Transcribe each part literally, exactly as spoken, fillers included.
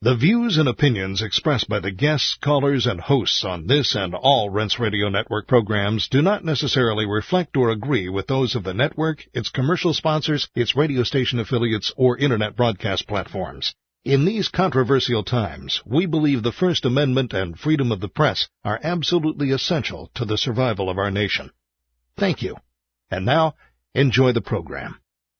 The views and opinions expressed by the guests, callers, and hosts on this and all Rense Radio Network programs do not necessarily reflect or agree with those of the network, its commercial sponsors, its radio station affiliates, or Internet broadcast platforms. In these controversial times, we believe the First Amendment and freedom of the press are absolutely essential to the survival of our nation. Thank you. And now, enjoy the program.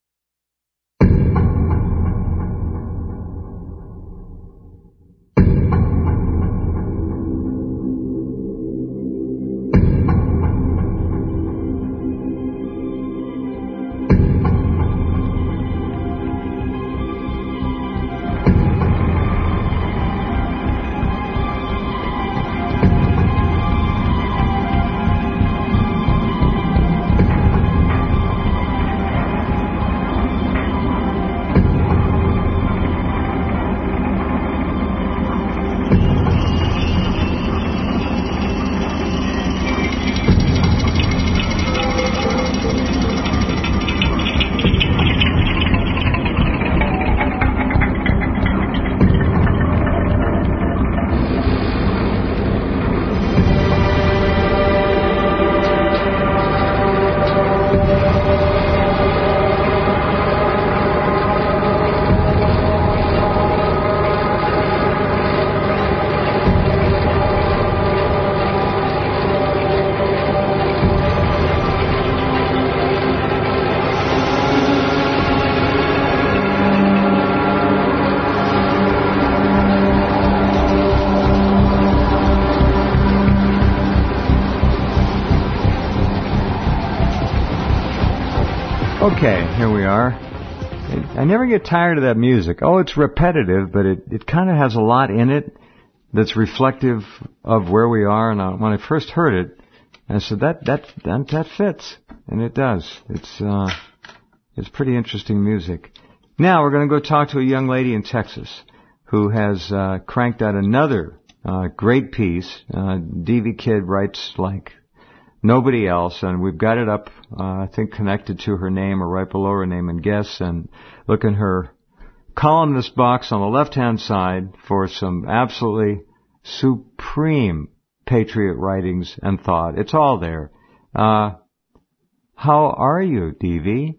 Okay, here we are. I never get tired of that music. Oh, it's repetitive, but it, it kind of has a lot in it that's reflective of where we are. And I, when I first heard it, I said, that that that, that fits. And it does. It's uh, it's pretty interesting music. Now we're going to go talk to a young lady in Texas who has uh, cranked out another uh, great piece. Uh, D V Kid writes like nobody else, and we've got it up, uh, I think, connected to her name or right below her name and guess, and look in her columnist box on the left-hand side for some absolutely supreme patriot writings and thought. It's all there. Uh, how are you, D V?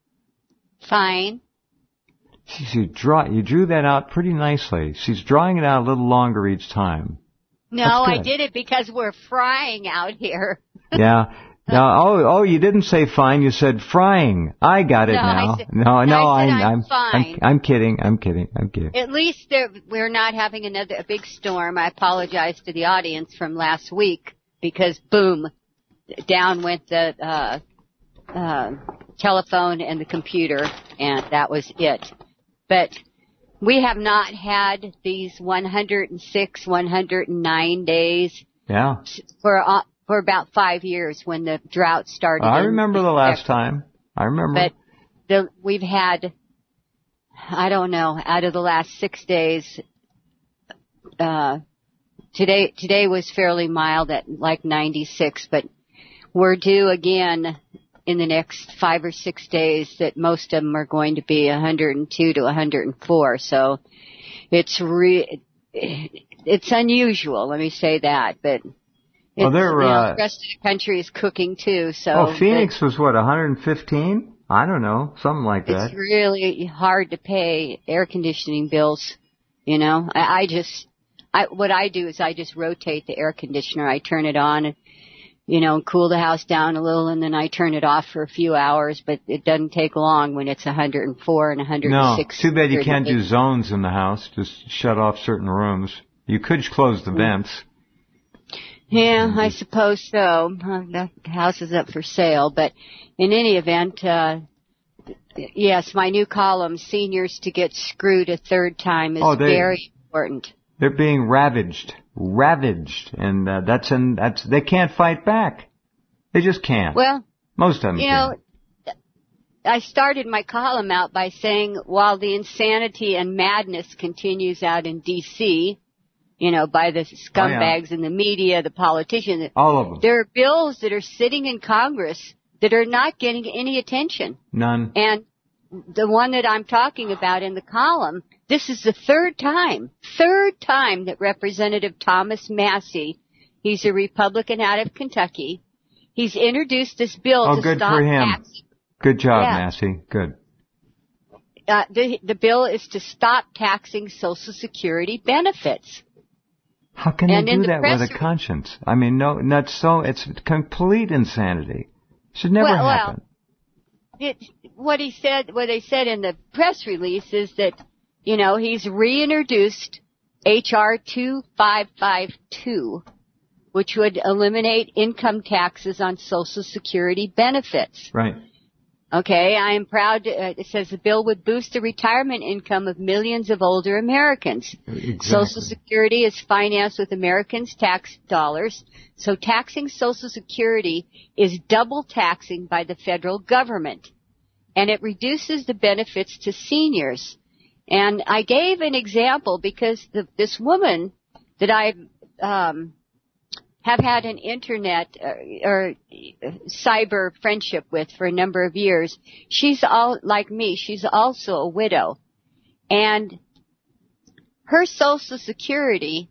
Fine. She, you, draw, you drew that out pretty nicely. She's drawing it out a little longer each time. No, I did it because we're frying out here. Yeah. Now, oh, oh, you didn't say fine. You said frying. I got it no, now. I said, no, no, no I said I'm, I'm, fine. I'm, I'm kidding. I'm kidding. I'm kidding. At least there, we're not having another a big storm. I apologize to the audience from last week because boom, down went the uh, uh, telephone and the computer, and that was it. But we have not had these one hundred six, one hundred nine days. Yeah. For uh, for about five years when the drought started. I remember the last time. I remember. But the, we've had, I don't know, out of the last six days, uh, today, today was fairly mild at like ninety-six, but we're due again in the next five or six days that most of them are going to be one hundred two to one hundred four. So it's re, it's unusual, let me say that, but it's, well, they're, you know, uh, the rest of the country is cooking too. So oh, Phoenix was what, one hundred fifteen? I don't know, something like that. It's really hard to pay air conditioning bills. You know, I, I just, I what I do is I just rotate the air conditioner. I turn it on and, you know, cool the house down a little, and then I turn it off for a few hours. But it doesn't take long when it's one hundred four and one hundred six. No, too bad you can't do zones in the house. Just shut off certain rooms. You could close the vents. Yeah, I suppose so. The house is up for sale, but in any event, uh, yes, my new column, Seniors to Get Screwed a Third Time, is oh, they, very important. They're being ravaged, ravaged, and uh, that's an, that's they can't fight back. They just can't. Well, most of them you can't. know, I started my column out by saying while the insanity and madness continues out in D C, you know, by the scumbags oh, yeah. in the media, the politicians. All of them. There are bills that are sitting in Congress that are not getting any attention. None. And the one that I'm talking about in the column this is the third time, third time that Representative Thomas Massie, he's a Republican out of Kentucky, he's introduced this bill oh, to good stop for him. taxing. Good job, yeah. Massie. Good. Uh, the, the bill is to stop taxing Social Security benefits. How can and they do that press, with a conscience? I mean, no, not so. It's complete insanity. Should never well, happen. Well, it, what he said, what they said in the press release is that, you know, he's reintroduced H R two five five two, which would eliminate income taxes on Social Security benefits. Right. Okay, I am proud to, uh, it says the bill would boost the retirement income of millions of older Americans. Exactly. Social Security is financed with Americans' tax dollars, so taxing Social Security is double taxing by the federal government. And it reduces the benefits to seniors. And I gave an example because the, this woman that I um, have had an internet uh, or cyber friendship with for a number of years, she's all like me. She's also a widow. And her Social Security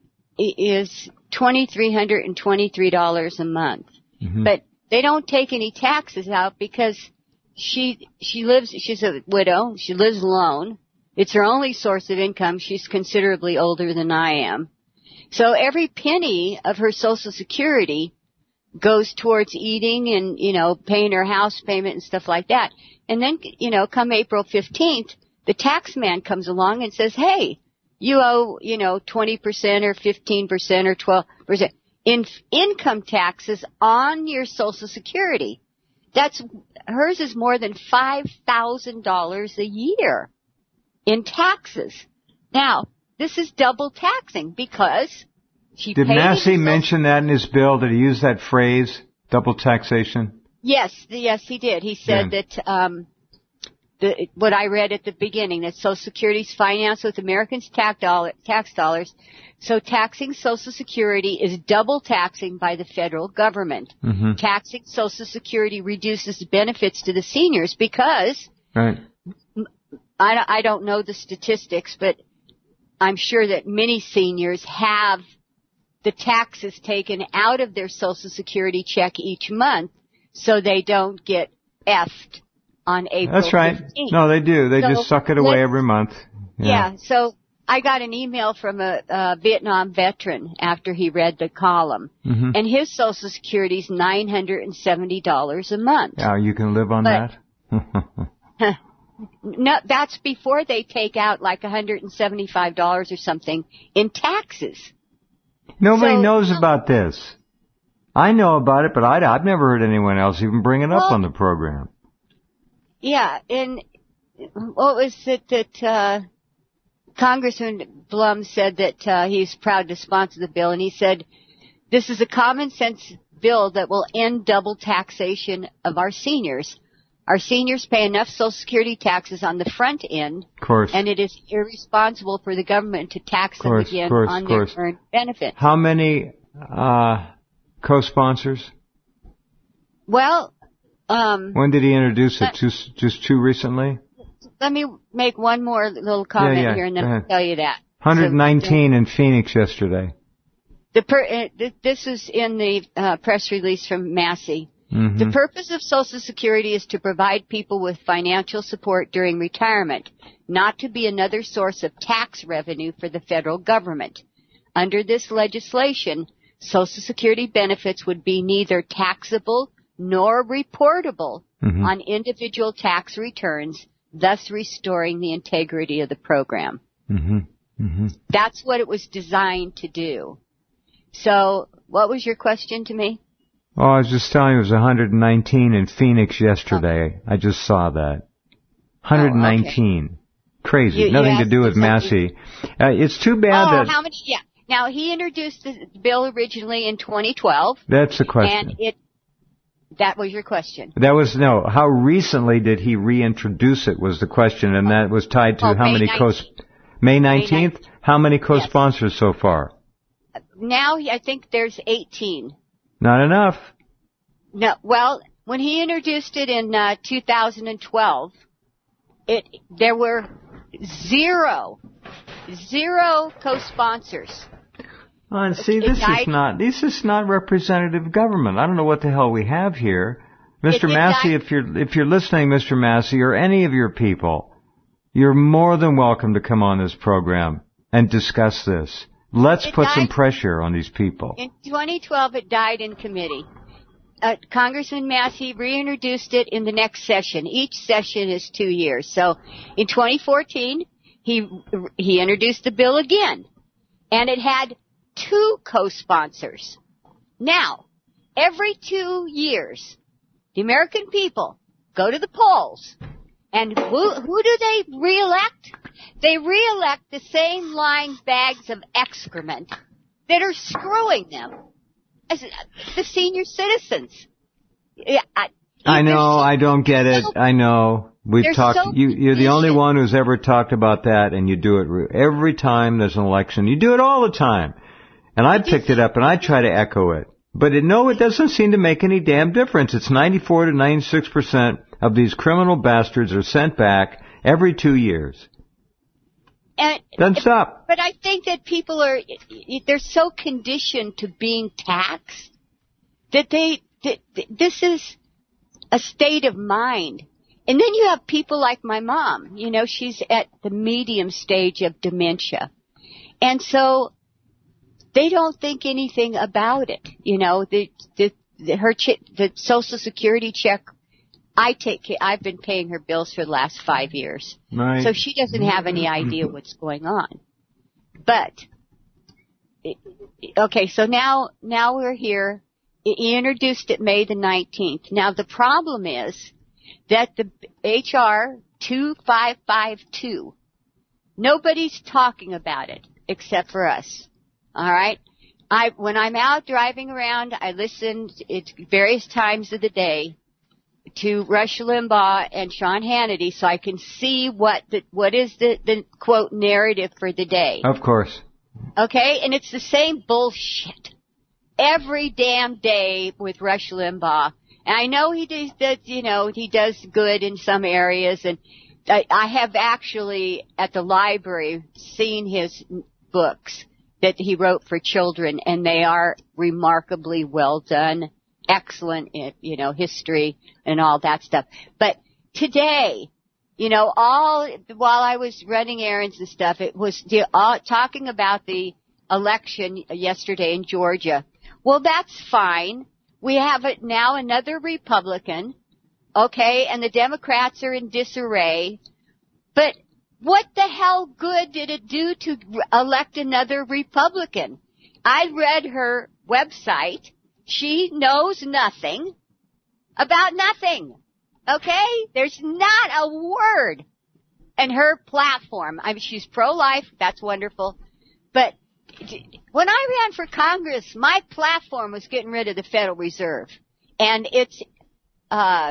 is two thousand three hundred twenty-three dollars a month. Mm-hmm. But they don't take any taxes out because she she lives, she's a widow, she lives alone. It's her only source of income. She's considerably older than I am. So every penny of her Social Security goes towards eating and, you know, paying her house payment and stuff like that. And then, you know, come April fifteenth, the tax man comes along and says, hey, you owe, you know, twenty percent or fifteen percent or twelve percent in income taxes on your Social Security. That's, hers is more than five thousand dollars a year in taxes. Now, this is double taxing because she Did paid Massie Social- mention that in his bill? Did he use that phrase, double taxation? Yes, yes, he did. He said yeah. that, um, the, what I read at the beginning, that Social Security is financed with Americans' tax, dollar, tax dollars, so taxing Social Security is double taxing by the federal government. Mm-hmm. Taxing Social Security reduces benefits to the seniors because, right. I, I don't know the statistics, but I'm sure that many seniors have the taxes taken out of their Social Security check each month so they don't get effed on April That's right. fifteenth. No, they do. They so just suck it away every month. Yeah. yeah, so I got an email from a, a Vietnam veteran after he read the column, mm-hmm. and his Social Security is nine hundred seventy dollars a month. Yeah, you can live on but, that? No, that's before they take out like one hundred seventy-five dollars or something in taxes. Nobody so, knows about this. I know about it, but I, I've never heard anyone else even bring it well, up on the program. Yeah, and what was it that uh, Congressman Blum said that uh, he's proud to sponsor the bill, and he said, this is a common sense bill that will end double taxation of our seniors. Our seniors pay enough Social Security taxes on the front end, of course, and it is irresponsible for the government to tax them course, again course, on their earned benefit. How many uh, co-sponsors? Well, um, when did he introduce it? Just, just two recently? Let me make one more little comment yeah, yeah, here, and then I'll tell you that. one hundred nineteen so, in Phoenix yesterday. The per, uh, this is in the uh, press release from Massie. Mm-hmm. The purpose of Social Security is to provide people with financial support during retirement, not to be another source of tax revenue for the federal government. Under this legislation, Social Security benefits would be neither taxable nor reportable mm-hmm. on individual tax returns, thus restoring the integrity of the program. Mm-hmm. Mm-hmm. That's what it was designed to do. So, what was your question to me? Oh, I was just telling you it was one hundred nineteen in Phoenix yesterday. Oh. I just saw that. one hundred nineteen. Oh, okay. Crazy. You, Nothing you to do with Massie. Uh, it's too bad oh, that... how many? Yeah. Now, he introduced the bill originally in twenty twelve. That's the question. And it... That was your question. That was, no, how recently did he reintroduce it was the question, and that was tied to oh, how May many co... May nineteenth? May how many co-sponsors yes. so far? Now, I think there's eighteen. Not enough. No, well, when he introduced it in uh, two thousand twelve, it there were Zero. Zero co-sponsors. Oh, and see, this is not this is not representative government. I don't know what the hell we have here. Mister Massey, if you're if you're listening, Mister Massey, or any of your people, you're more than welcome to come on this program and discuss this. Let's put some pressure on these people. In twenty twelve, it died in committee. Uh, Congressman Massey reintroduced it in the next session. Each session is two years. So in twenty fourteen, he he introduced the bill again, and it had two co-sponsors. Now, every two years, the American people go to the polls, and who, who do they reelect? They reelect the same lying bags of excrement that are screwing them. As the senior citizens. I, I, I know, I don't get it. So, I know. We've talked, so you, you're the only one who's ever talked about that, and you do it every time there's an election. You do it all the time. And I picked it up and I try to echo it. But it, no, it doesn't seem to make any damn difference. It's ninety-four to ninety-six percent of these criminal bastards are sent back every two years. And, Doesn't stop. But I think that people are, they're so conditioned to being taxed that they, that this is a state of mind. And then you have people like my mom, you know, she's at the medium stage of dementia. And so they don't think anything about it. You know, the, the, the her, ch- the Social Security check, I take care, I've been paying her bills for the last five years. Right. So she doesn't have any idea what's going on. But, okay, so now, now we're here. He introduced it May the nineteenth. Now the problem is that the H R two five five two, nobody's talking about it except for us. All right? I, when I'm out driving around, I listen at various times of the day to Rush Limbaugh and Sean Hannity so I can see what the, what is the, the, quote, narrative for the day. Of course. Okay? And it's the same bullshit every damn day with Rush Limbaugh. And I know he does, does you know, he does good in some areas. And I, I have actually, at the library, seen his books that he wrote for children, and they are remarkably well done. Excellent, you know, history and all that stuff. But today, you know, all, while I was running errands and stuff, it was all talking about the election yesterday in Georgia. Well, that's fine. We have it now another Republican, okay, and the Democrats are in disarray. But what the hell good did it do to elect another Republican? I read her website. She knows nothing about nothing. Okay? There's not a word in her platform. I mean, she's pro-life. That's wonderful. But when I ran for Congress, my platform was getting rid of the Federal Reserve. And it's, uh,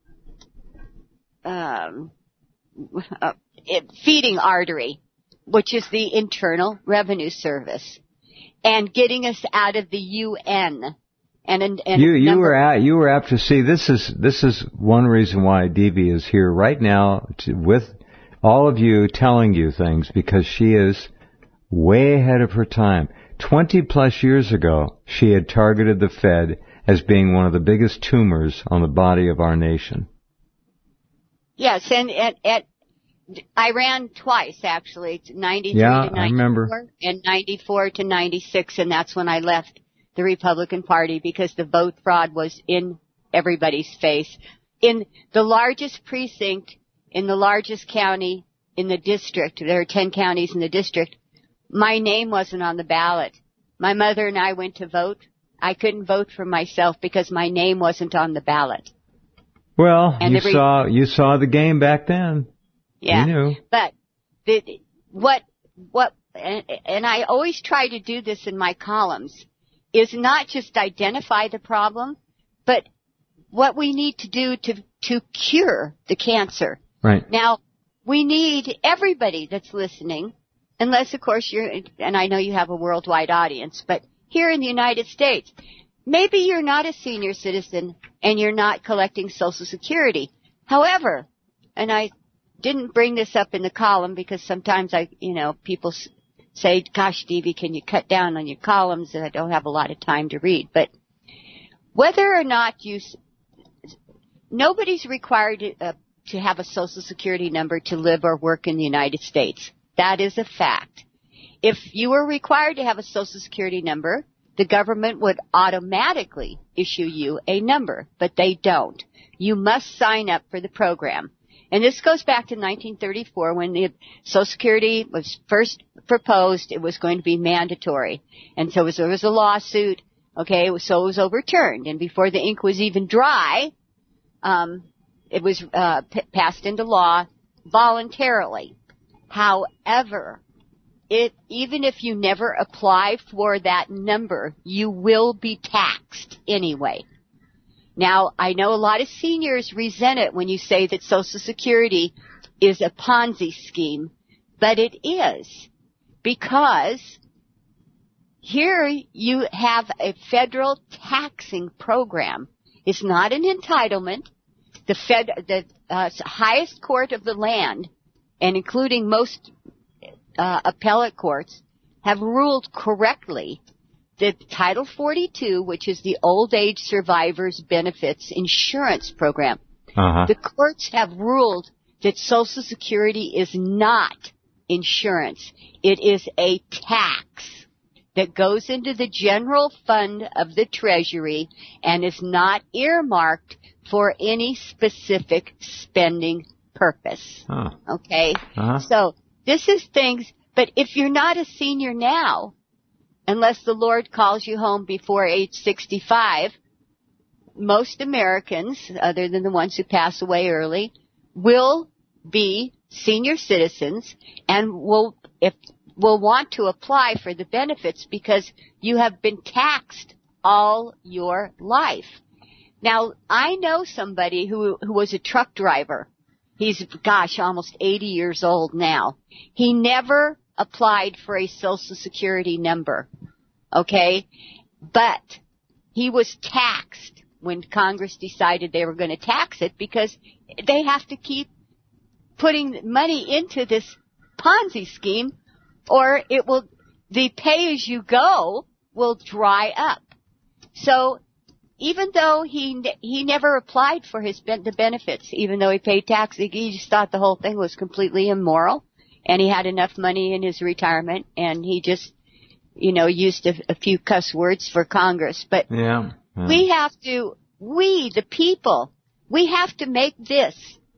um, uh, it, feeding artery, which is the Internal Revenue Service, and getting us out of the U N. And, and, and you you were at, you were apt to see this is this is one reason why Devi is here right now to, with all of you, telling you things, because she is way ahead of her time. Twenty plus years ago, she had targeted the Fed as being one of the biggest tumors on the body of our nation. Yes, and at, at I ran twice actually, ninety-three yeah, to ninety-four, I remember. And ninety-four to ninety-six, and that's when I left the Republican Party because the vote fraud was in everybody's face. In the largest precinct, in the largest county in the district, there are ten counties in the district, my name wasn't on the ballot. My mother and I went to vote. I couldn't vote for myself because my name wasn't on the ballot. Well, and you re- saw you saw the game back then. Yeah, you knew. But the, what what and, and I always try to do this in my columns, is not just identify the problem, but what we need to do to to cure the cancer. Right. Now, we need everybody that's listening, unless, of course, you're, and I know you have a worldwide audience, but here in the United States, maybe you're not a senior citizen and you're not collecting Social Security. However, and I didn't bring this up in the column because sometimes I, you know, people say, gosh, Stevie, can you cut down on your columns? And I don't have a lot of time to read. But whether or not you, nobody's required to, uh, to have a Social Security number to live or work in the United States. That is a fact. If you were required to have a Social Security number, the government would automatically issue you a number, but they don't. You must sign up for the program. And this goes back to nineteen thirty-four when the Social Security was first proposed. It was going to be mandatory. And so there was a lawsuit. Okay, so it was overturned. And before the ink was even dry, um, it was uh, p- passed into law voluntarily. However, it, even if you never apply for that number, you will be taxed anyway. Now, I know a lot of seniors resent it when you say that Social Security is a Ponzi scheme, but it is, because here you have a federal taxing program. It's not an entitlement. The Fed, the uh, highest court of the land, and including most uh, appellate courts, have ruled correctly that Title forty-two, which is the Old Age Survivors Benefits Insurance Program, uh-huh. the courts have ruled that Social Security is not insurance. It is a tax that goes into the general fund of the Treasury and is not earmarked for any specific spending purpose. Huh. Okay? Uh-huh. So this is things, but if you're not a senior now, unless the Lord calls you home before age sixty-five, most Americans, other than the ones who pass away early, will be senior citizens and will, if, will want to apply for the benefits because you have been taxed all your life. Now, I know somebody who, who was a truck driver. He's, gosh, almost eighty years old now. He never applied for a Social Security number, okay? But he was taxed when Congress decided they were going to tax it because they have to keep putting money into this Ponzi scheme or it will, the pay-as-you-go will dry up. So even though he he never applied for his the benefits, even though he paid tax, he just thought the whole thing was completely immoral. And he had enough money in his retirement, and he just, you know, used a, a few cuss words for Congress. But yeah, yeah. we have to, we, the people, we have to make this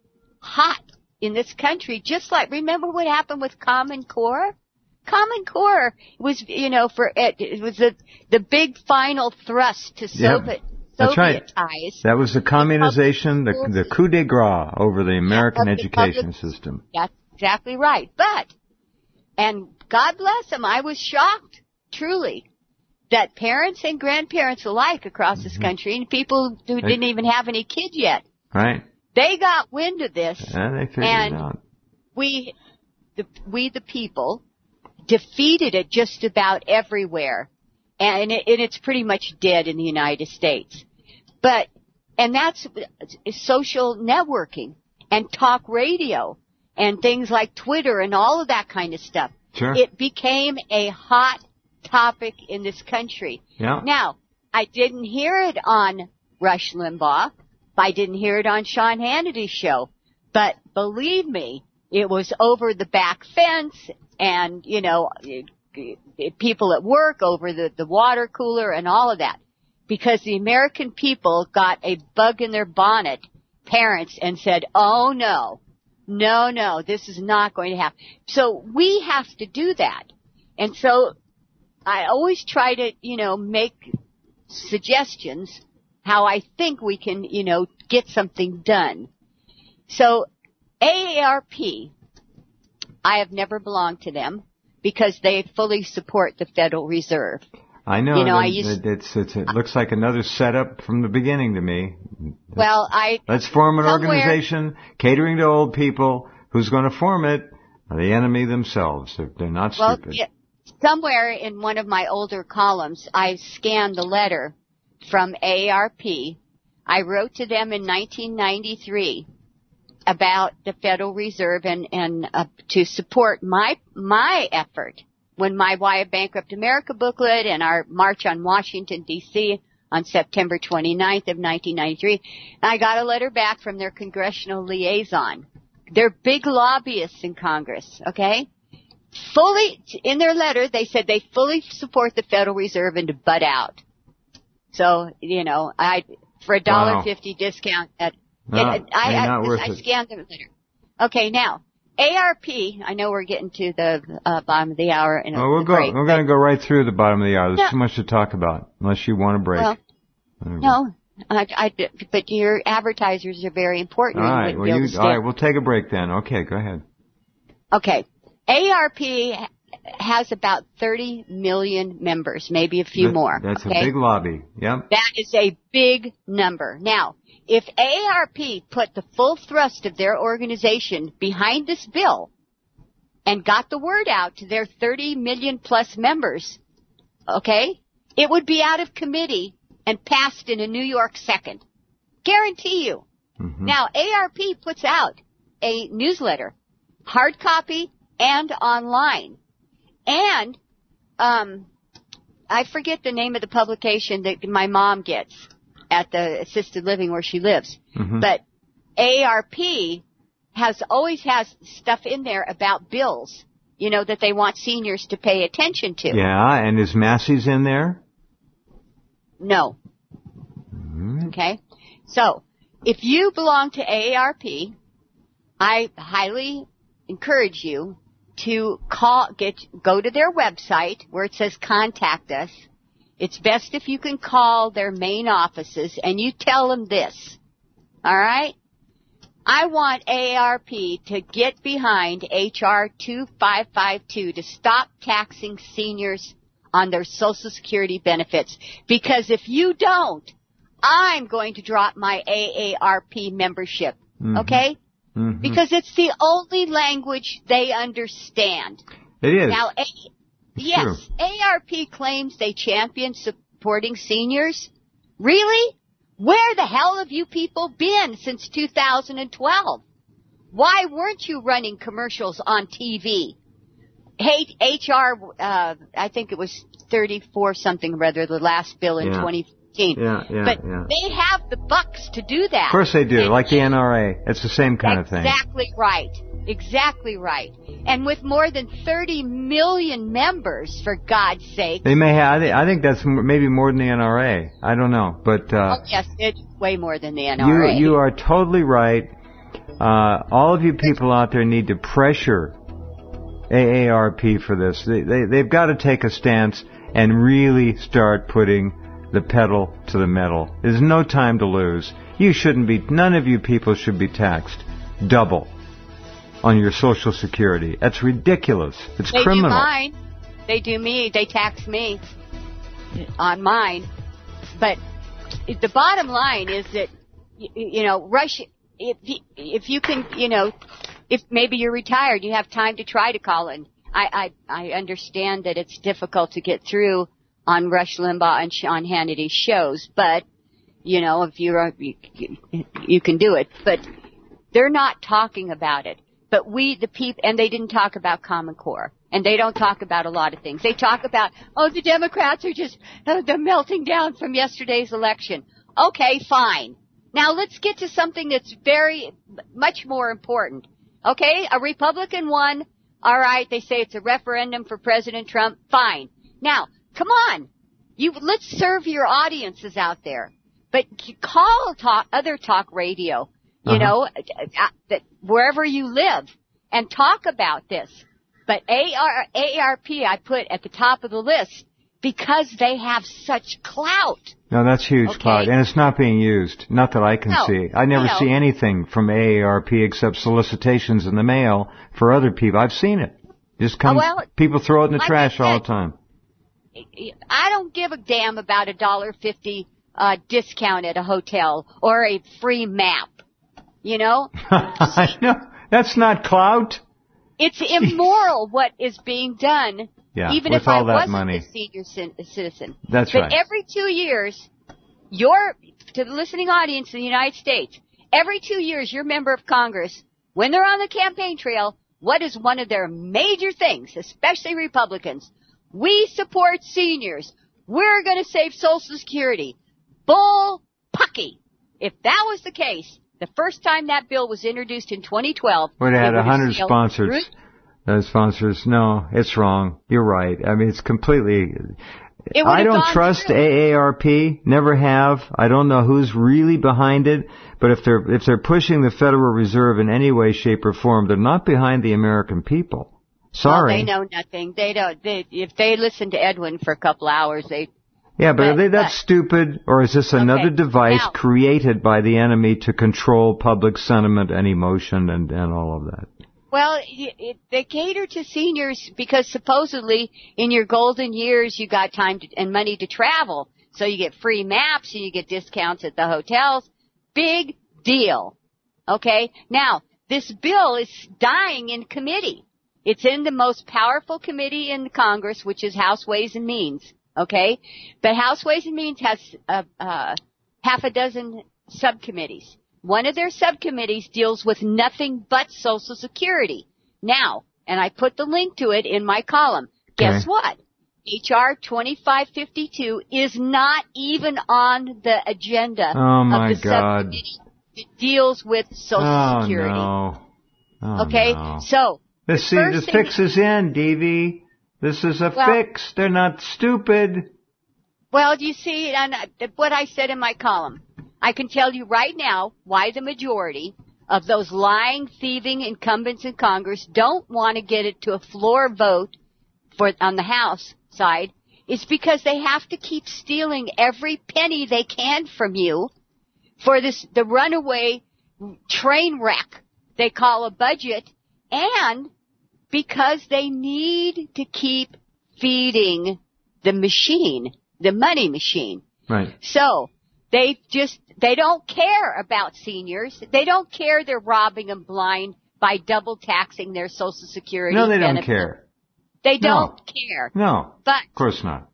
hot in this country. Just like, remember what happened with Common Core? Common Core was, you know, for it, it was the the big final thrust to Soviet. Yeah. That's right. Ties. That was the communization, the, the coup de grace over the American education system. That's exactly right. But, and God bless them, I was shocked, truly, that parents and grandparents alike across this country, and people who didn't even have any kids yet, right? They got wind of this, and they figured and it out. we, the, we the people, defeated it just about everywhere. And, it, and it's pretty much dead in the United States. But, and that's social networking and talk radio and things like Twitter and all of that kind of stuff. Sure. It became a hot topic in this country. Yeah. Now, I didn't hear it on Rush Limbaugh. I didn't hear it on Sean Hannity's show. But believe me, it was over the back fence and, you know, people at work over the, the water cooler and all of that. Because the American people got a bug in their bonnet, parents, and said, oh no, no, no, this is not going to happen. So we have to do that. And so I always try to, you know, make suggestions how I think we can, you know, get something done. So A A R P, I have never belonged to them because they fully support the Federal Reserve. I know. You know, it, I used, it's, it's, it looks like another setup from the beginning to me. Well, I... Let's form an organization catering to old people. Who's going to form it? The enemy themselves. They're, they're not well, stupid. Yeah, somewhere in one of my older columns, I scanned the letter from A A R P. I wrote to them in nineteen ninety-three. about the Federal Reserve and, and uh, to support my my effort when my Why a Bankrupt America booklet and our March on Washington, D C on September twenty-ninth of nineteen ninety-three. I got a letter back from their congressional liaison. They're big lobbyists in Congress, okay? Fully, in their letter, they said they fully support the Federal Reserve and to butt out. So, you know, I, for a dollar fifty discount at, No, and I, I, not worth I it. scanned them later. Okay, now, A R P, I know we're getting to the uh, bottom of the hour. In a, Oh, we'll the go, break, we're going to go right through the bottom of the hour. There's No. too much to talk about, unless you want a break. Well, Whatever. no, I, I, but your advertisers are very important. All and right, wouldn't well, be able you, to stay- all right, we'll take a break then. Okay, go ahead. Okay, A R P has about thirty million members, maybe a few That- more. That's okay? a big lobby. Yep. That is a big number. Now, if A R P put the full thrust of their organization behind this bill and got the word out to their thirty million plus members, okay, it would be out of committee and passed in a New York second. Guarantee you. Mm-hmm. Now, A R P puts out a newsletter, hard copy and online. And, um, I forget the name of the publication that my mom gets at the assisted living where she lives. Mm-hmm. But A R P has always has stuff in there about bills, you know, that they want seniors to pay attention to. Yeah, and is Massey's in there? No. Mm-hmm. Okay? So, if you belong to A A R P, I highly encourage you to call, get, go to their website where it says contact us. It's best if you can call their main offices and you tell them this. All right? I want A A R P to get behind H R two five five two to stop taxing seniors on their Social Security benefits. Because if you don't, I'm going to drop my A A R P membership. Mm-hmm. Okay? Mm-hmm. Because it's the only language they understand. It is. Now, a, yes, true. A R P claims they champion supporting seniors. Really? Where the hell have you people been since two thousand twelve? Why weren't you running commercials on T V? Hey, H R, uh, I think it was thirty-four something rather, the last bill in Yeah. twenty fifteen. Yeah, yeah, but yeah. they have the bucks to do that. Of course they do, And like the N R A. It's the same kind of thing. Exactly right. Exactly right. And with more than thirty million members, for God's sake. They may have. I thi- I think that's m- maybe more than the N R A. I don't know, but uh, Oh, yes, it's way more than the N R A. you you are totally right. Uh, all of you people out there need to pressure A A R P for this. They, they they've got to take a stance and really start putting the pedal to the metal. There's no time to lose. You shouldn't be. None of you people should be taxed double on your Social Security. That's ridiculous. It's They criminal. do mine. They do me. They tax me on mine. But the bottom line is that, you, you know, rush, if, if you can, you know, if maybe you're retired, you have time to try to call in. I, I, I understand that it's difficult to get through on Rush Limbaugh and Sean Hannity's shows, but, you know, if you're, you, you can do it. But they're not talking about it. But we, the people, and they didn't talk about Common Core. And they don't talk about a lot of things. They talk about, oh, the Democrats are just, uh, they're melting down from yesterday's election. Okay, fine. Now let's get to something that's very, much more important. Okay, a Republican won. All right, they say it's a referendum for President Trump. Fine. Now, come on. You, let's serve your audiences out there. But call talk, other talk radio, you Uh-huh. know, that wherever you live, and talk about this. But A R, A R P I put at the top of the list because they have such clout. No, that's huge, Okay. clout, and it's not being used. Not that I can No, see. I never no. see anything from A A R P except solicitations in the mail for other people. I've seen it. Just come, Oh, well, people throw it in the like trash I all said, the time. I don't give a damn about a dollar fifty uh, discount at a hotel or a free map. You know, I know. That's not clout. it's immoral what is being done. Yeah, even with if I all that wasn't money. a senior cin- citizen. That's but right. every two years, your to the listening audience in the United States, every two years, your member of Congress, when they're on the campaign trail, what is one of their major things, especially Republicans? We support seniors. We're going to save Social Security. Bull pucky. If that was the case, the first time that bill was introduced in twenty twelve, would have had a hundred sailed sponsors. through. Uh, sponsors, no, it's wrong. You're right. I mean, it's completely. It would I have don't gone trust through. A A R P. Never have. I don't know who's really behind it. But if they're if they're pushing the Federal Reserve in any way, shape, or form, they're not behind the American people. Sorry. Well, they know nothing. They don't. They, if they listen to Edwin for a couple hours, they. Yeah, but, but are they that but, stupid, or is this another okay, device now, created by the enemy to control public sentiment and emotion and, and all of that? Well, it, it, they cater to seniors because supposedly in your golden years you got time to, and money to travel, so you get free maps and you get discounts at the hotels. Big deal. Okay? Now, this bill is dying in committee. It's in the most powerful committee in Congress, which is House Ways and Means. Okay? But House Ways and Means has uh, uh, half a dozen subcommittees. One of their subcommittees deals with nothing but Social Security. Now, and I put the link to it in my column. Guess Okay. what? H R twenty-five fifty-two is not even on the agenda Oh my of the God. subcommittee that deals with Social Oh Security. no. Oh, Okay? no. So, This, see, first the thing- fix is in, Davy. This is a Well- fix. They're not stupid. well, you see, and uh, what I said in my column, I can tell you right now why the majority of those lying, thieving incumbents in Congress don't want to get it to a floor vote for on the House side. It's because they have to keep stealing every penny they can from you for this the runaway train wreck they call a budget, and because they need to keep feeding the machine, the money machine. Right. So they just, they don't care about seniors. They don't care they're robbing them blind by double taxing their Social Security No, they don't benefits. care. They don't No. care. No. But, Of course not.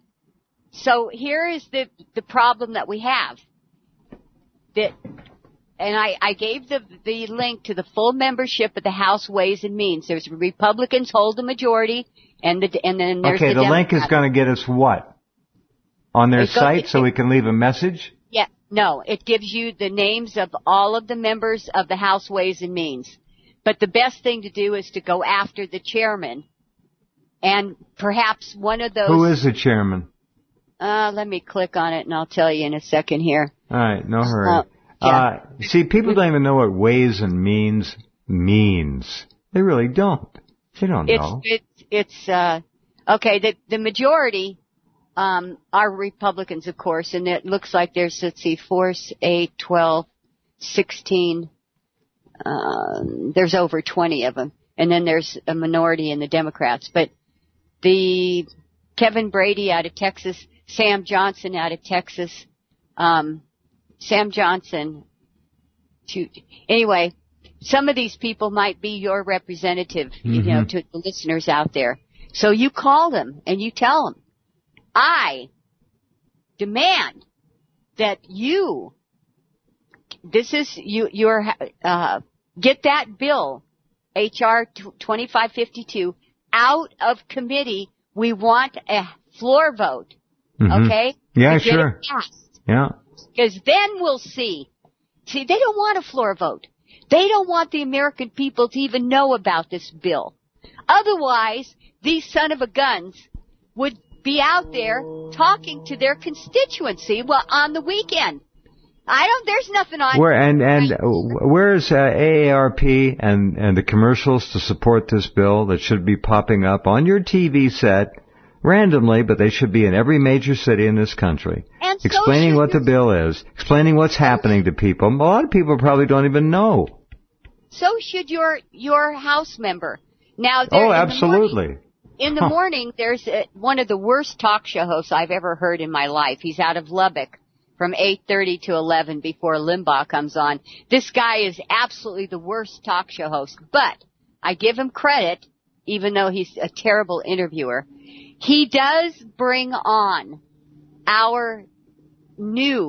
so here is the, the problem that we have. That, and I, I gave the, the link to the full membership of the House Ways and Means. There's Republicans hold the majority, and the, and then there's Okay, the the link is Democrats. going to get us what? On their It goes- site so it- we can leave a message? Yeah, no, it gives you the names of all of the members of the House Ways and Means. But the best thing to do is to go after the chairman, and perhaps one of those. Who is the chairman? Uh, let me click on it and I'll tell you in a second here. All right, no hurry. Uh, yeah. Uh, see, people don't even know what ways and means means. They really don't. They don't It's, know. it's, it's, uh, okay, the, the majority, um, are Republicans, of course, and it looks like there's, let's see, four, eight, twelve, sixteen, um, there's over twenty of them. And then there's a minority in the Democrats. But the Kevin Brady out of Texas, Sam Johnson out of Texas, um, Sam Johnson, to, anyway, some of these people might be your representative, you Mm-hmm. know, to the listeners out there. So you call them and you tell them, I demand that you, this is, you, you're, uh, get that bill, H R twenty-five fifty-two, out of committee. We want a floor vote. Mhm. Okay? Yeah, to get sure. it passed. Yeah. Because then we'll see. See, they don't want a floor vote. They don't want the American people to even know about this bill. Otherwise, these son of a guns would be out there talking to their constituency well on the weekend. I don't, there's nothing on. Where and and uh, where's uh, A A R P and and the commercials to support this bill that should be popping up on your T V set randomly, but they should be in every major city in this country, And so explaining should what the your- bill is, explaining what's happening to people. A lot of people probably don't even know. So should your, your House member. Now, there, Oh, in the morning- absolutely. In the Huh. morning, there's a, one of the worst talk show hosts I've ever heard in my life. He's out of Lubbock from eight thirty to eleven before Limbaugh comes on. This guy is absolutely the worst talk show host, but I give him credit, even though he's a terrible interviewer. He does bring on our new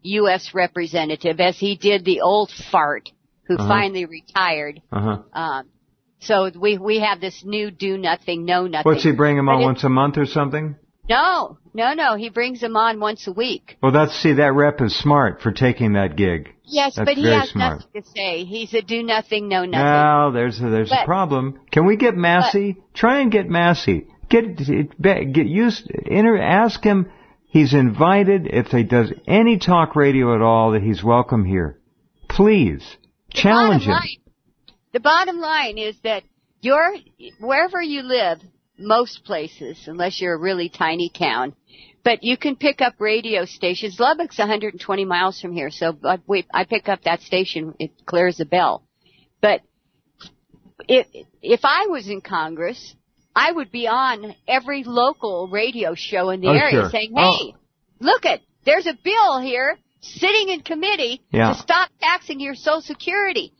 U S representative, as he did the old fart who uh-huh. finally retired. Uh-huh. Um, so we we have this new do nothing, know nothing. What's he bring him on once a month or something? No, no, no. He brings him on once a week. Well, that's see that rep is smart for taking that gig. Yes, that's but he has smart. nothing to say. He's a do nothing, know nothing. Well, there's a, there's but, a problem. Can we get Massey? But, Try and get Massey. Get get used. Inter, ask him. He's invited. If he does any talk radio at all, that he's welcome here. Please challenge him. Line, the bottom line is that you're wherever you live, most places, unless you're a really tiny town, but you can pick up radio stations. Lubbock's one hundred twenty miles from here, so we, I pick up that station. It clears the bell. But if if I was in Congress, I would be on every local radio show in the oh, area sure. saying, hey, oh. look at, there's a bill here sitting in committee yeah. to stop taxing your Social Security.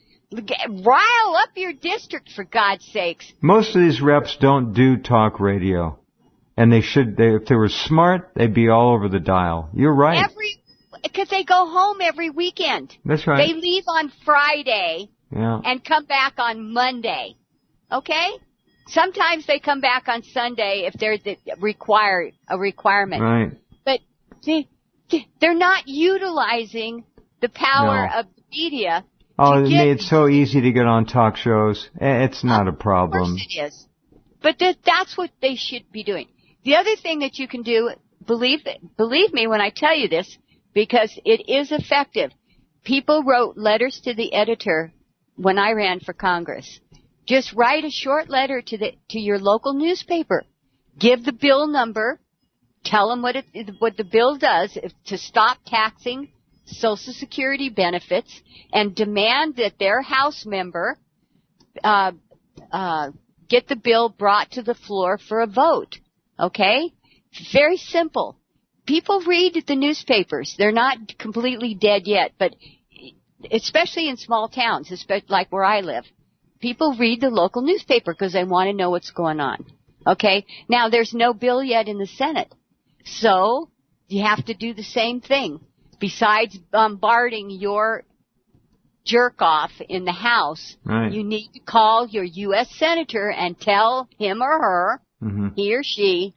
Rile up your district, for God's sakes. Most of these reps don't do talk radio. And they should, they, if they were smart, they'd be all over the dial. You're right. Every, because they go home every weekend. That's right. They leave on Friday yeah. and come back on Monday. Okay? Sometimes they come back on Sunday if there's a require a requirement. Right. But they, they're not utilizing the power no. of the media. Oh, to get, it's so easy to get on talk shows. It's not a problem. Of course it is. But that, that's what they should be doing. The other thing that you can do, believe believe me when I tell you this, because it is effective. People wrote letters to the editor when I ran for Congress. Just write a short letter to the to your local newspaper. Give the bill number. Tell them what it what the bill does if, to stop taxing Social Security benefits, and demand that their House member uh, uh, get the bill brought to the floor for a vote. Okay? Very simple. People read the newspapers. They're not completely dead yet, but especially in small towns, especially like where I live. People read the local newspaper because they want to know what's going on. Okay? Now, there's no bill yet in the Senate. So, you have to do the same thing. Besides bombarding your jerk-off in the House, right. you need to call your U S Senator and tell him or her, mm-hmm. he or she,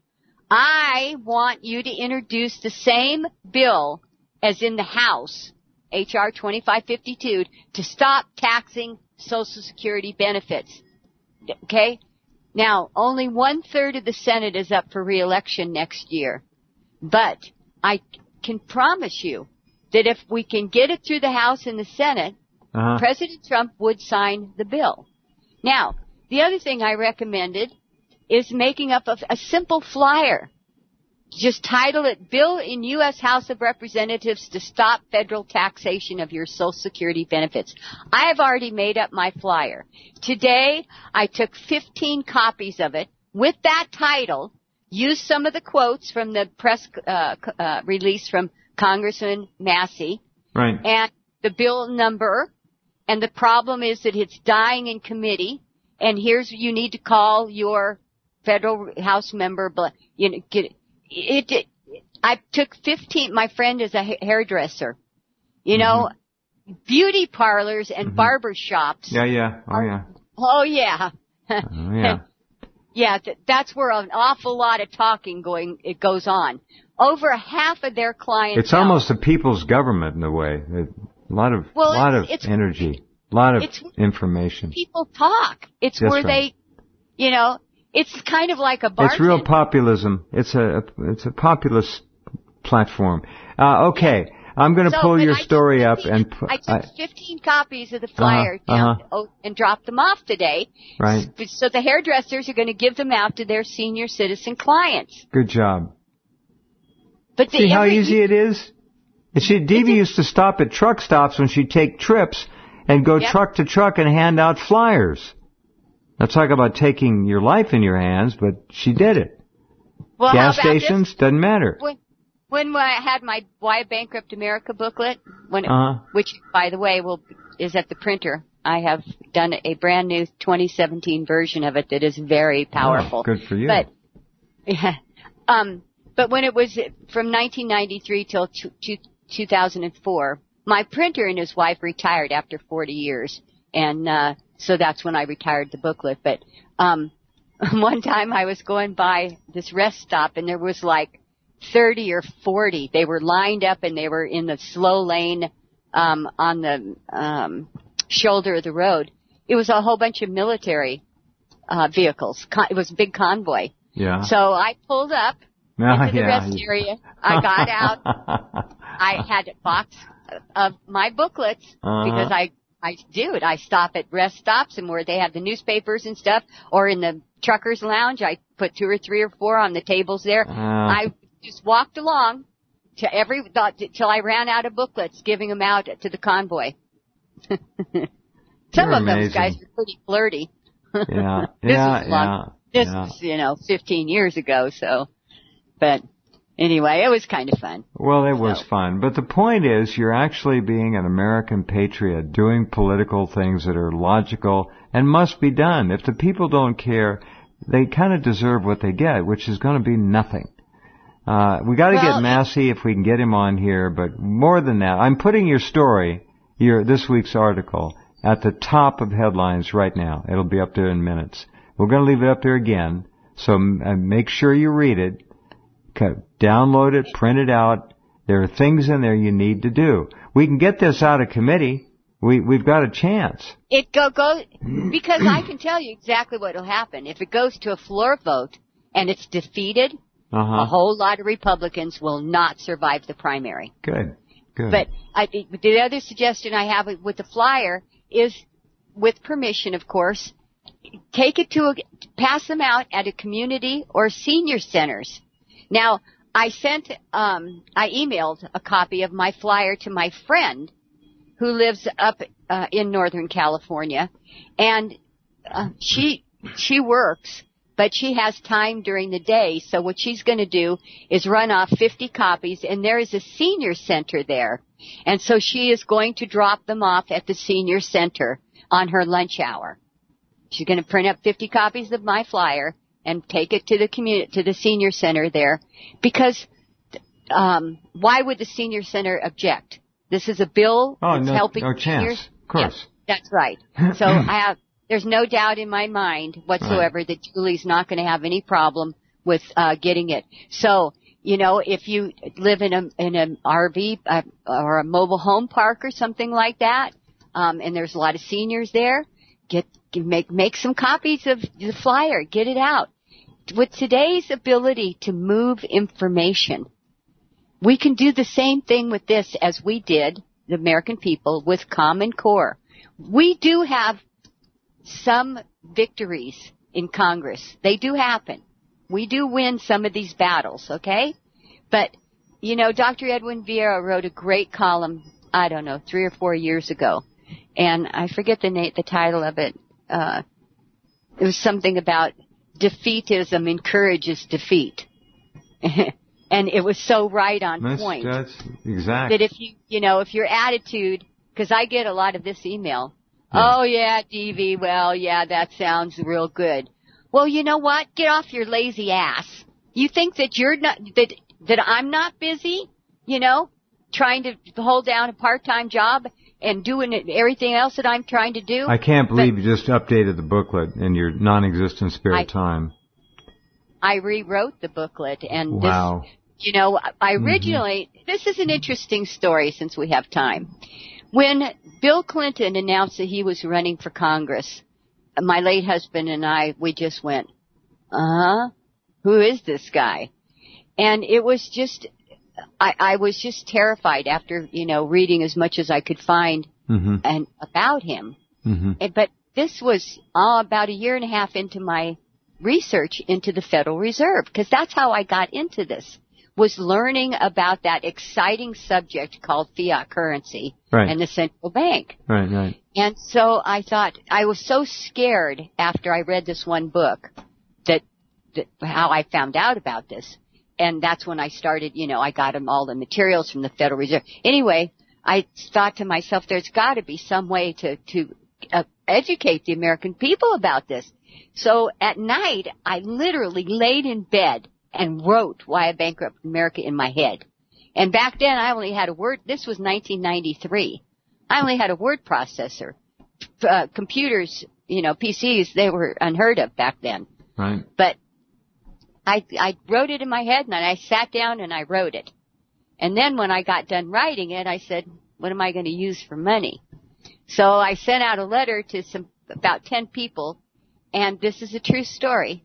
I want you to introduce the same bill as in the House, H R twenty-five fifty-two, to stop taxing Social Security benefits. Okay? Now, only one-third of the Senate is up for re-election next year. But I can promise you that if we can get it through the House and the Senate, uh-huh. President Trump would sign the bill. Now, the other thing I recommended is making up a, a simple flyer. Just title it, Bill in U S House of Representatives to Stop Federal Taxation of Your Social Security Benefits. I have already made up my flyer. Today, I took fifteen copies of it with that title, used some of the quotes from the press uh, uh, release from Congressman Massey, right. and the bill number, and the problem is that it's dying in committee, and here's, you need to call your federal House member, but, you know, get it. It, it, I took fifteen, my friend is a hairdresser, you know, mm-hmm. beauty parlors and mm-hmm. barber shops. Yeah, yeah, oh yeah. Oh yeah. Oh yeah. Yeah, th- that's where an awful lot of talking going, it goes on. Over half of their clients. It's almost a people's government in a way. A lot of, well, lot it's, of it's, energy, a lot of information. People talk. It's That's where right. they, you know, it's kind of like a bar. It's real populism. It's a, it's a populist platform. Uh, okay. I'm going to so, pull your I story fifteen, up and pu- I took I, fifteen copies of the flyer uh-huh, down uh-huh. and dropped them off today. Right. So the hairdressers are going to give them out to their senior citizen clients. Good job. But the, See how every, easy it is? And she, Devi used to stop at truck stops when she'd take trips and go yep. truck to truck and hand out flyers. Now talk about taking your life in your hands, but she did it. Well, Gas how about stations, this? doesn't matter. When, when I had my Why Bankrupt America booklet, when it, uh-huh. which, by the way, will is at the printer, I have done a brand new twenty seventeen version of it that is very powerful. Oh, good for you. But, yeah, um, but when it was from nineteen ninety-three till two two thousand four. My printer and his wife retired after forty years, and uh so that's when I retired the booklet. But um one time I was going by this rest stop, and there was like thirty or forty. They were lined up, and they were in the slow lane um on the um shoulder of the road. It was a whole bunch of military uh vehicles. Con- it was a big convoy. Yeah. So I pulled up Oh, into the yeah. rest area. I got out. I had a box of my booklets Uh-huh. because I I do it. I stop at rest stops and where they have the newspapers and stuff, or in the truckers' lounge. I put two or three or four on the tables there. Uh. I just walked along to every till I ran out of booklets, giving them out to the convoy. Some You're of those amazing. guys are pretty flirty. Yeah, This yeah, was long. yeah. This yeah. was, you know, fifteen years ago, so, but anyway, it was kind of fun. Well, it was So. fun. But the point is, you're actually being an American patriot, doing political things that are logical and must be done. If the people don't care, they kind of deserve what they get, which is going to be nothing. Uh, we got to Well, get Massey if we can get him on here, but more than that, I'm putting your story, your this week's article, at the top of headlines right now. It'll be up there in minutes. We're going to leave it up there again, so uh, make sure you read it. Download it, print it out. There are things in there you need to do. We can get this out of committee. We, we've got a chance. It go go because I can tell you exactly what will happen. If it goes to a floor vote and it's defeated, Uh-huh. a whole lot of Republicans will not survive the primary. Good. Good. But I, the other suggestion I have with the flyer is, with permission, of course, take it to a, pass them out at a community or senior centers. Now, I sent, um, I emailed a copy of my flyer to my friend who lives up uh, in Northern California, and uh, she she works, but she has time during the day. So what she's going to do is run off fifty copies, and there is a senior center there, and so she is going to drop them off at the senior center on her lunch hour. She's going to print up fifty copies of my flyer and take it to the community, to the senior center there, because um, why would the senior center object? This is a bill oh, that's no, helping no seniors. chance. Of course. Yeah, that's right. So I have, there's no doubt in my mind whatsoever Right. that Julie's not going to have any problem with uh, getting it. So, you know, if you live in a in an R V uh, or a mobile home park or something like that, um, and there's a lot of seniors there, get make make some copies of the flyer, get it out. With today's ability to move information, we can do the same thing with this as we did, the American people, with Common Core. We do have some victories in Congress. They do happen. We do win some of these battles, okay? But, you know, Doctor Edwin Vieira wrote a great column, I don't know, three or four years ago. And I forget the name, the title of it. Uh, it was something about defeatism encourages defeat. And it was so right on That's, point. that's exact. That if you, you know, if your attitude, because I get a lot of this email. Yeah. Oh yeah, D V, well yeah, that sounds real good. Well, you know what? Get off your lazy ass. You think that you're not, that, that I'm not busy, you know, trying to hold down a part-time job and doing it, everything else that I'm trying to do? I can't believe But you just updated the booklet in your non-existent spare I- time. I rewrote the booklet, and Wow. this, you know, I originally, mm-hmm. this is an interesting story since we have time. When Bill Clinton announced that he was running for Congress, my late husband and I, we just went, uh-huh, who is this guy? And it was just, I, I was just terrified after, you know, reading as much as I could find Mm-hmm. and about him. Mm-hmm. And, but this was all about a year and a half into my research into the Federal Reserve, because that's how I got into this, was learning about that exciting subject called fiat currency Right. and the central bank. Right, right. And so I thought, I was so scared after I read this one book that, that how I found out about this. And that's when I started, you know, I got them all the materials from the Federal Reserve. Anyway, I thought to myself, there's got to be some way to, to uh, educate the American people about this. So at night, I literally laid in bed and wrote Why a Bankrupt America in my head. And back then I only had a word, this was nineteen ninety-three. I only had a word processor. Uh, computers, you know, P Cs, they were unheard of back then. Right. But I, I wrote it in my head and I sat down and I wrote it. And then when I got done writing it, I said, what am I going to use for money? So I sent out a letter to some, about ten people, and this is a true story.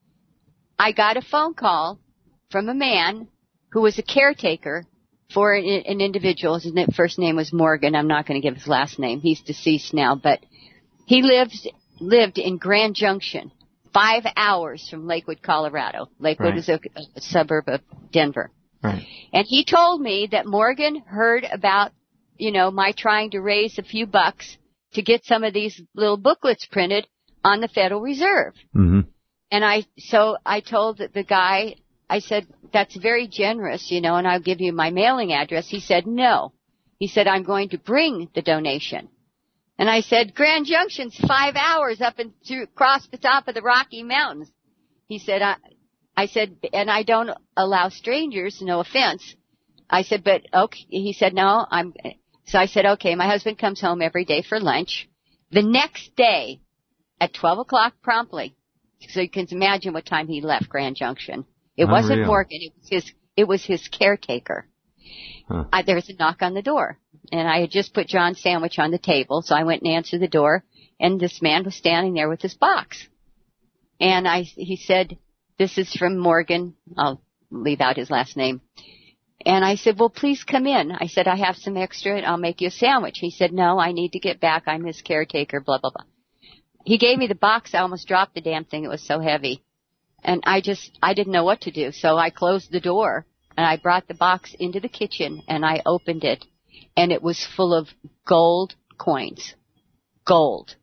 I got a phone call from a man who was a caretaker for an, an individual. His first name was Morgan. I'm not going to give his last name. He's deceased now, but he lived, lived in Grand Junction, five hours from Lakewood, Colorado. Lakewood Right. is a, a suburb of Denver. Right. And he told me that Morgan heard about, you know, my trying to raise a few bucks to get some of these little booklets printed on the Federal Reserve. Mm-hmm. And I, so I told the guy, I said, that's very generous, you know, and I'll give you my mailing address. He said, no. He said, I'm going to bring the donation. And I said, Grand Junction's five hours up and through, across the top of the Rocky Mountains. He said, I, I said, and I don't allow strangers, no offense. I said, but okay. He said, no, I'm, so I said, okay, my husband comes home every day for lunch. The next day at twelve o'clock promptly, so you can imagine what time he left Grand Junction. It Unreal. wasn't Morgan, it was his, it was his caretaker. Huh. I, there was a knock on the door, and I had just put John's sandwich on the table, so I went and answered the door, and this man was standing there with his box. And I, he said, this is from Morgan. I'll leave out his last name. And I said, well, please come in. I said, I have some extra and I'll make you a sandwich. He said, no, I need to get back. I'm his caretaker, blah, blah, blah. He gave me the box. I almost dropped the damn thing. It was so heavy. And I just, I didn't know what to do. So I closed the door and I brought the box into the kitchen and I opened it and it was full of gold coins. Gold.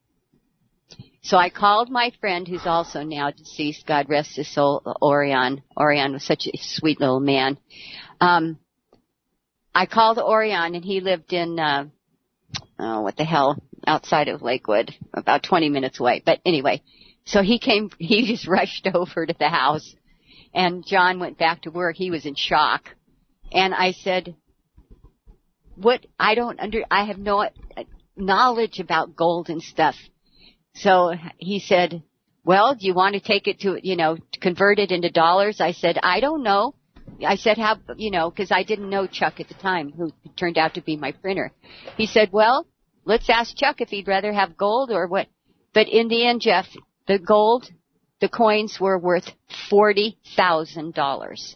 So I called my friend who's also now deceased, God rest his soul, Orion. Orion was such a sweet little man. Um, I called Orion and he lived in, uh, oh, what the hell, outside of Lakewood, about twenty minutes away. But anyway, so he came, he just rushed over to the house and John went back to work. He was in shock. And I said, what, I don't under, I have no knowledge about gold and stuff. So he said, well, do you want to take it to, you know, convert it into dollars? I said, I don't know. I said, how, you know, because I didn't know Chuck at the time, who turned out to be my printer. He said, well, let's ask Chuck if he'd rather have gold or what. But in the end, Jeff, the gold, the coins were worth forty thousand dollars.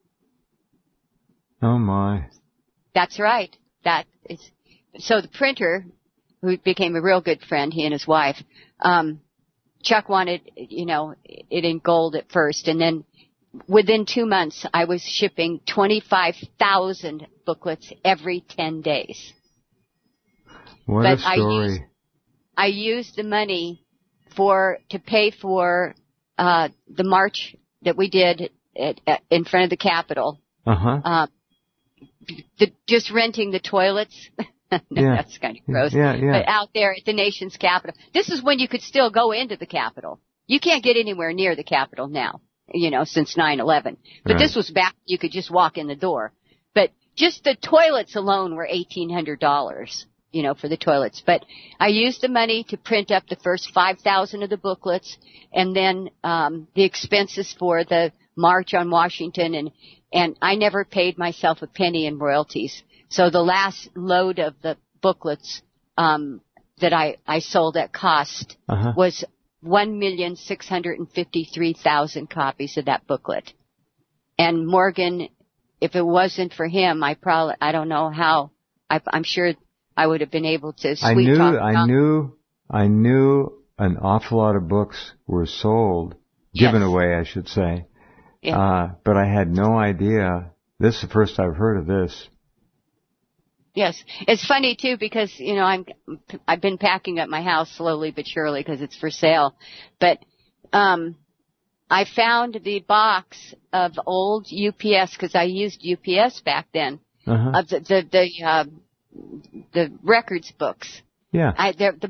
Oh, my. That's right. That is, so the printer, who became a real good friend, he and his wife, um, Chuck wanted, you know, it in gold at first, and then within two months, I was shipping twenty-five thousand booklets every ten days. What but a story. I used, I used the money for, to pay for, uh, the march that we did at, at, in front of the Capitol. Uh-huh. Uh, the, just renting the toilets. no, yeah. That's kind of gross. Yeah, yeah. But out there at the nation's capital. This is when you could still go into the Capitol. You can't get anywhere near the Capitol now, you know, since nine eleven. But Right. this was back, you could just walk in the door. But just the toilets alone were eighteen hundred dollars, you know, for the toilets. But I used the money to print up the first five thousand of the booklets and then, um, the expenses for the March on Washington, and, and I never paid myself a penny in royalties. So the last load of the booklets, um, that I, I sold at cost Uh-huh. was one million six hundred fifty-three thousand copies of that booklet. And Morgan, if it wasn't for him, I probably, I don't know how, I, I'm sure I would have been able to sweet I knew, talk I Tom. knew, I knew an awful lot of books were sold, given Yes. away, I should say. Yeah. Uh, but I had no idea. This is the first I've heard of this. Yes. It's funny too because, you know, I'm, I've been packing up my house slowly but surely because it's for sale. But, um, I found the box of old U P S because I used U P S back then. Uh-huh. Of the, the, the, uh, the records books. Yeah. I, the box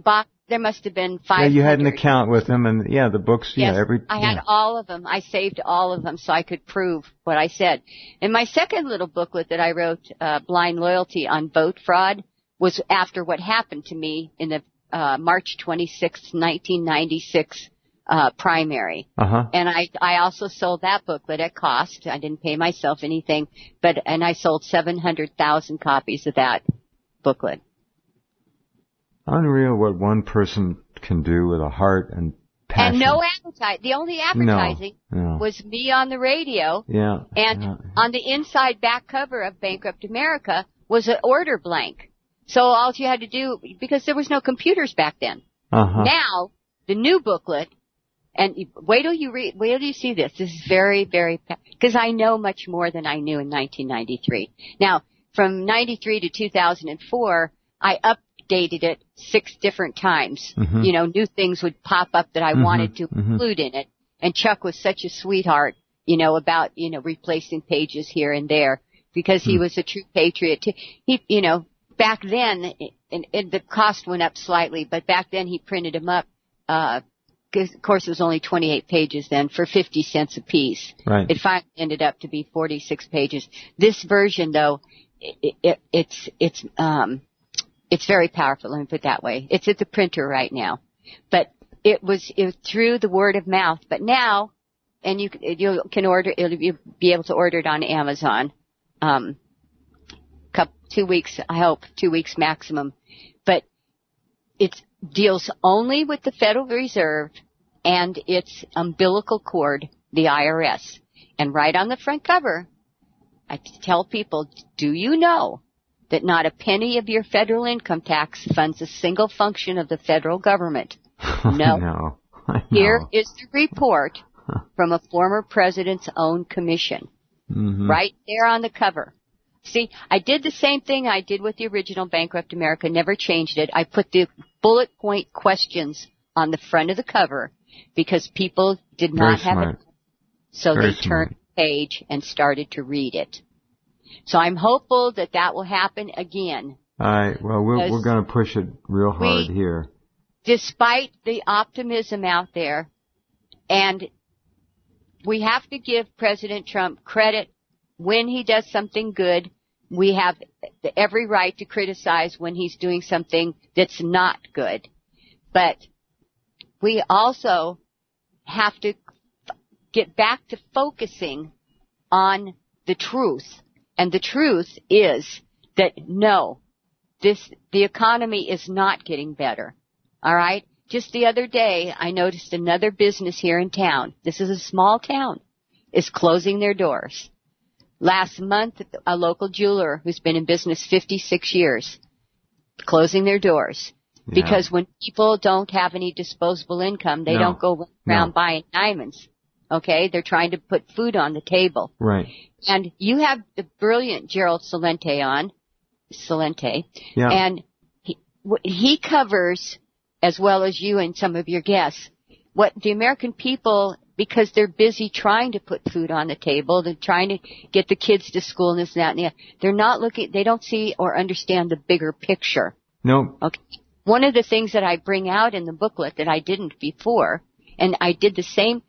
there must have been five. Yeah, you had an account with them, and yeah, the books. Yes, yeah, every. I yeah. had all of them. I saved all of them so I could prove what I said. And my second little booklet that I wrote, uh, Blind Loyalty on Vote Fraud, was after what happened to me in the uh, March twenty-sixth, nineteen ninety-six uh, primary. Uh-huh. And I, I also sold that booklet at cost. I didn't pay myself anything, but, and I sold seven hundred thousand copies of that booklet. Unreal what one person can do with a heart and passion. And no advertising. The only advertising no, no. was me on the radio. Yeah. And yeah. on the inside back cover of Bankrupt America was an order blank. So all you had to do, because there was no computers back then. Uh-huh. Now, the new booklet, and wait till you read, wait till you see this. This is very, very, because I know much more than I knew in nineteen ninety-three. Now, from ninety-three to two thousand four, I updated it six different times. Mm-hmm. You know, new things would pop up that I mm-hmm. wanted to mm-hmm. include in it. And Chuck was such a sweetheart, you know, about, you know, replacing pages here and there because he mm. was a true patriot. He, you know, back then, and, and the cost went up slightly, but back then he printed them up, uh, cause of course it was only twenty-eight pages then for fifty cents a piece. Right. It finally ended up to be forty-six pages. This version though, it, it, it's, it's, um, it's very powerful, let me put it that way. It's at the printer right now. But it was, it was through the word of mouth. But now, and you, you can order, you'll be able to order it on Amazon. Um, couple, two weeks, I hope, two weeks maximum. But it deals only with the Federal Reserve and its umbilical cord, the I R S. And right on the front cover, I tell people, do you know that not a penny of your federal income tax funds a single function of the federal government? No. no. Here is the report from a former president's own commission. Mm-hmm. Right there on the cover. See, I did the same thing I did with the original Bankrupt America, never changed it. I put the bullet point questions on the front of the cover because people did not Very have smart. it. So Very they smart. turned the page and started to read it. So I'm hopeful that that will happen again. All right. Well, we're, we're going to push it real hard we, here. Despite the optimism out there, and we have to give President Trump credit when he does something good. We have every right to criticize when he's doing something that's not good. But we also have to get back to focusing on the truth. And the truth is that no, this, the economy is not getting better. All right? Just the other day, I noticed another business here in town. This is a small town. Is closing their doors. Last month, a local jeweler who's been in business fifty-six years, closing their doors. Yeah. Because when people don't have any disposable income, they No. don't go around No. buying diamonds. Okay? They're trying to put food on the table. Right. And you have the brilliant Gerald Celente on, Celente, Yeah. and he, he covers, as well as you and some of your guests, what the American people, because they're busy trying to put food on the table, they're trying to get the kids to school and this and that and that, they're not looking, they don't see or understand the bigger picture. No. Okay. One of the things that I bring out in the booklet that I didn't before, and I did the same,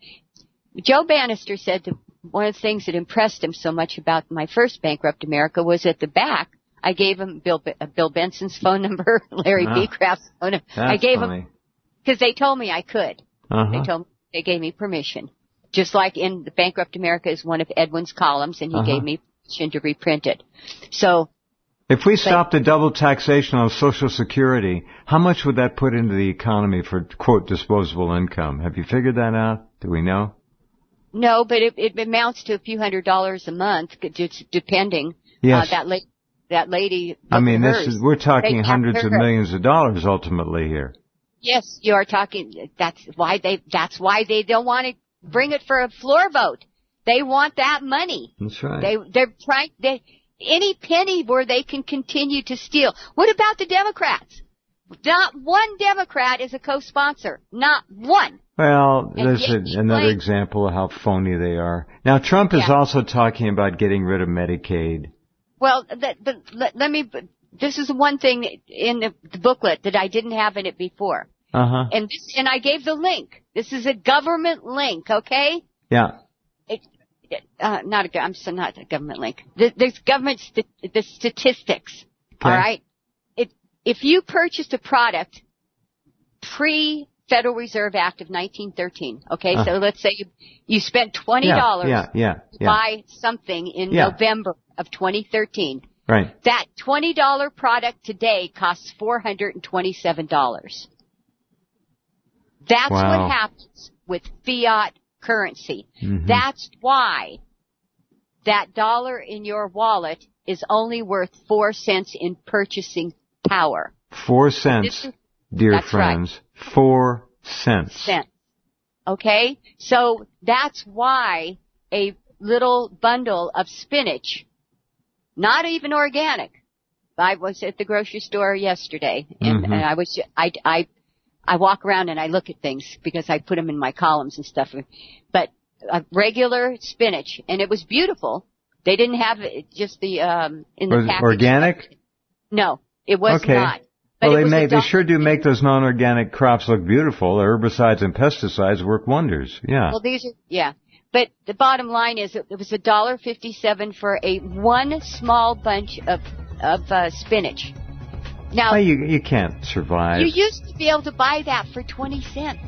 Joe Bannister said that one of the things that impressed him so much about my first Bankrupt America was at the back, I gave him Bill, uh, Bill Benson's phone number, Larry Ah, B. Craft's phone number. That's I gave funny. him, because they told me I could. Uh-huh. They told me, they gave me permission. Just like in the Bankrupt America is one of Edwin's columns, and he Uh-huh. gave me permission to reprint it. So, If we stopped the double taxation on Social Security, how much would that put into the economy for, quote, disposable income? Have you figured that out? Do we know? no, but it, it amounts to a few hundred dollars a month, just depending. Yes. Uh, that lady, that lady. I mean, hers. this is, we're talking They hundreds have of her- millions of dollars ultimately here. Yes, you are talking. That's why they. That's why they don't want to bring it for a floor vote. They want that money. That's right. They they're trying. They any penny where they can continue to steal. What about the Democrats? Not one Democrat is a co-sponsor. Not one. Well, And there's yet a, he another claims- example of how phony they are. Now, Trump is Yeah. also talking about getting rid of Medicaid. Well, that, but let, let me. This is one thing in the, the booklet that I didn't have in it before. Uh-huh. And this, and I gave the link. This is a government link, okay? Yeah. It, it, uh, not a, I'm so not a government link. The, there's government, st- the statistics. Okay. All right? It, if you purchased a product pre Federal Reserve Act of nineteen thirteen. Okay, uh, so let's say you, you spent twenty dollars yeah, yeah, yeah, to yeah. buy something in yeah. November of twenty thirteen. Right. That twenty dollars product today costs four hundred twenty-seven dollars. That's wow. what happens with fiat currency. Mm-hmm. That's why that dollar in your wallet is only worth four cents in purchasing power. Four cents. Is, Dear that's friends, right. four cents. Cents. Okay? So that's why a little bundle of spinach, not even organic. I was at the grocery store yesterday, and, mm-hmm. and I was, I, I, I walk around and I look at things because I put them in my columns and stuff. But a regular spinach, and it was beautiful. They didn't have it, just the, um, in the was package. Was it organic? No, it was okay. not. Well, they make, they sure do make those non-organic crops look beautiful. The herbicides and pesticides work wonders. Yeah. Well, these are, yeah. But the bottom line is it was a dollar fifty-seven for a one small bunch of, of, uh, spinach. Now. Well, you, you can't survive. You used to be able to buy that for twenty cents.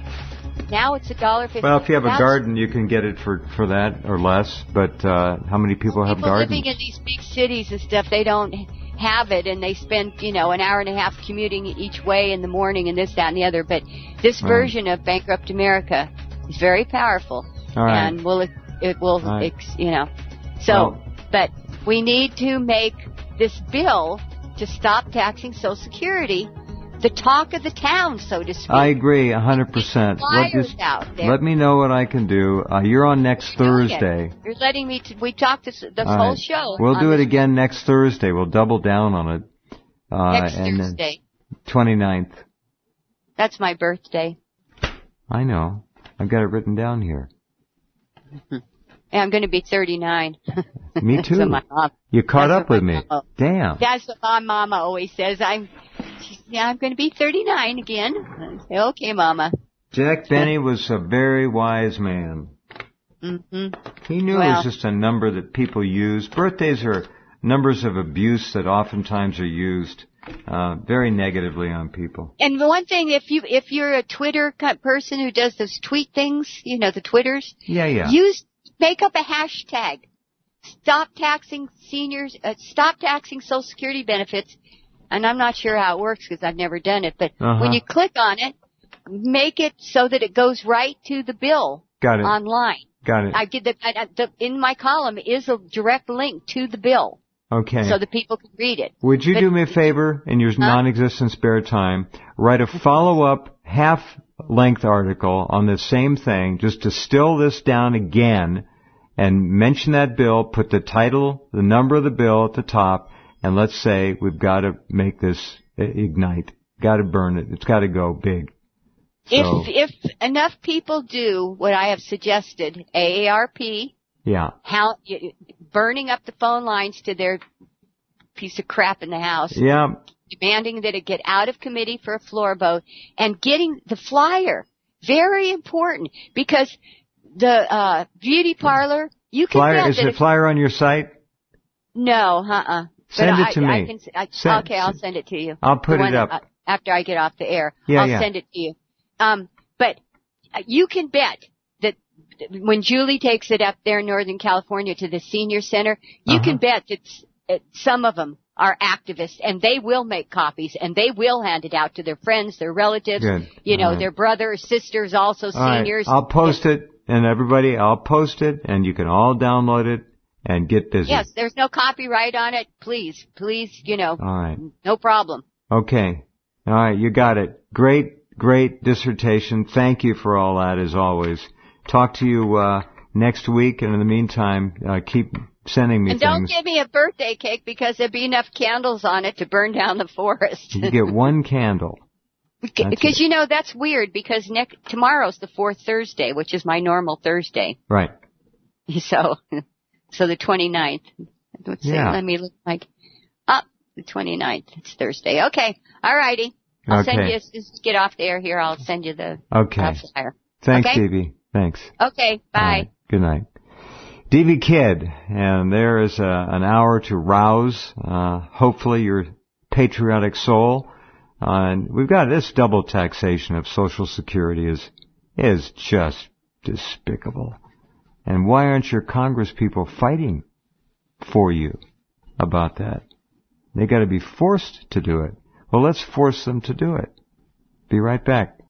Now it's a dollar fifty. Well, if you have a garden, you can get it for, for that or less. But, uh, how many people, well, have people gardens? Living in these big cities and stuff, they don't have it, and they spend, you know, an hour and a half commuting each way in the morning and this, that, and the other. But this right. version of Bankrupt America is very powerful. All right. And will, it will, right. ex, you know. So, well, but we need to make this bill to stop taxing Social Security the talk of the town, so to speak. I agree, one hundred percent. Flyers let, just, out there. let me know what I can do. Uh, you're on next You're Thursday. You're letting me, t- we talked this, the All whole right. show. We'll do it this. again next Thursday. We'll double down on it. Uh, Next and Thursday. twenty-ninth. That's my birthday. I know. I've got it written down here. And I'm going to be thirty-nine. Me too. So my mom, you caught up with me. Mama, Damn. That's what my mama always says. I'm, she's, yeah, I'm going to be thirty-nine again. I say, okay, Mama. Jack Benny was a very wise man. Mm-hmm. He knew well, it was just a number that people use. Birthdays are numbers of abuse that oftentimes are used uh, very negatively on people. And one thing, if you if you're a Twitter person who does those tweet things, you know, the Twitters. Yeah, yeah. Use make up a hashtag. Stop taxing seniors. Uh, stop taxing Social Security benefits. And I'm not sure how it works because I've never done it. But uh-huh. when you click on it, make it so that it goes right to the bill. Got it. Online. Got it. I get the, I, the in my column is a direct link to the bill. Okay. So that people can read it. Would you but, do me a favor in your huh? non-existent spare time? Write a follow-up half-length article on the same thing. Just distill this down again and mention that bill. Put the title, the number of the bill at the top, and let's say we've got to make this ignite. Got to burn it. It's got to go big. So, if if enough people do what I have suggested, A A R P. Yeah. How, burning up the phone lines to their piece of crap in the House. Yeah. Demanding that it get out of committee for a floor vote and getting the flyer. Very important because the, uh, beauty parlor, you can flyer, get is the flyer on your site? No, uh-uh. Send but it I, to me. I can, I, send, okay, I'll send it to you. I'll put the it up. That, uh, after I get off the air. Yeah, I'll yeah. send it to you. Um, but you can bet that when Julie takes it up there in Northern California to the senior center, you uh-huh. can bet that uh, some of them are activists and they will make copies and they will hand it out to their friends, their relatives, Good. you know, right. their brothers, sisters, also all seniors. Right. I'll post it and everybody, I'll post it and you can all download it and get busy. Yes, there's no copyright on it. Please, please, you know, all right. no problem. Okay. All right. You got it. Great, great dissertation. Thank you for all that as always. Talk to you, uh, next week. And in the meantime, uh, keep sending me and things. And don't give me a birthday cake because there'll be enough candles on it to burn down the forest. You get one candle. Because, you know, that's weird because next, tomorrow's the fourth Thursday, which is my normal Thursday. Right. So, so the twenty-ninth. Let's see, yeah. let me look like, up oh, the twenty-ninth. It's Thursday. Okay. All righty. I'll okay. send you, just get off the air here, I'll send you the okay. uh, flyer. Thanks, okay? Phoebe. Thanks. Okay, bye. Right. Good night. D V Kid, and there is a, an hour to rouse, uh, hopefully your patriotic soul. Uh, and we've got this double taxation of Social Security is, is just despicable. And why aren't your Congress people fighting for you about that? They gotta be forced to do it. Well, let's force them to do it. Be right back.